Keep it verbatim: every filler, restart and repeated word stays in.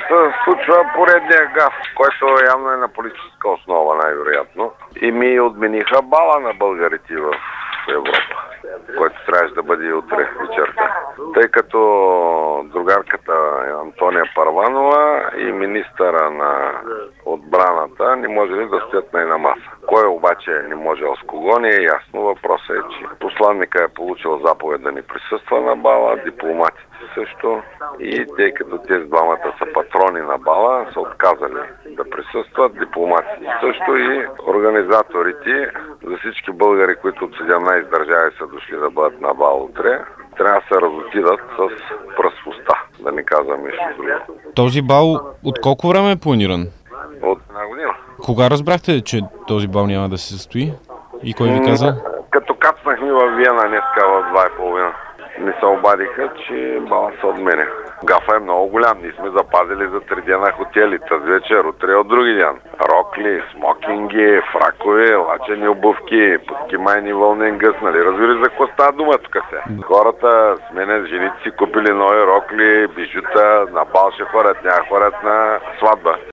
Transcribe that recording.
се случва поредния гаф, който явно е на политическа основа най-вероятно. И ми отмениха бала на българите в Европа, който трябваше да бъде утре вечерта. Тъй като другарката Антония Първанова и министъра на отбраната не може ли да стоят на една маса. Кой обаче не можел с кого, не е ясно. Въпросът е, че посланника е получил заповед да не присъства на бала, дипломатите също, и тъй като тези двамата са патрони на бала, са отказали да присъстват, дипломатите също и организаторите за всички българи, които от седемнайсет държави са дошли да бъдат на бал утре, трябва да се разотидат с пръст в уста, да не казвам нищо друго. Този бал от колко време е планиран? От една година. Кога разбрахте, че този бал няма да се състои? И кой ви каза? Като кацнахме във Виена днеска в два и половина. Не се обадиха, че бала се отменя. Гафа е много голям. Ние сме запазили за три дена хотели. Тази вечер, утре от други ден. Рокли, смокинги, фракове, лачени обувки, подкимайни вълнен гъс. Нали разбира за какво става дума тук се? Хората с мене, жените си купили нови рокли, бижута, на бал ще хвърят, няма хвърят на сватба.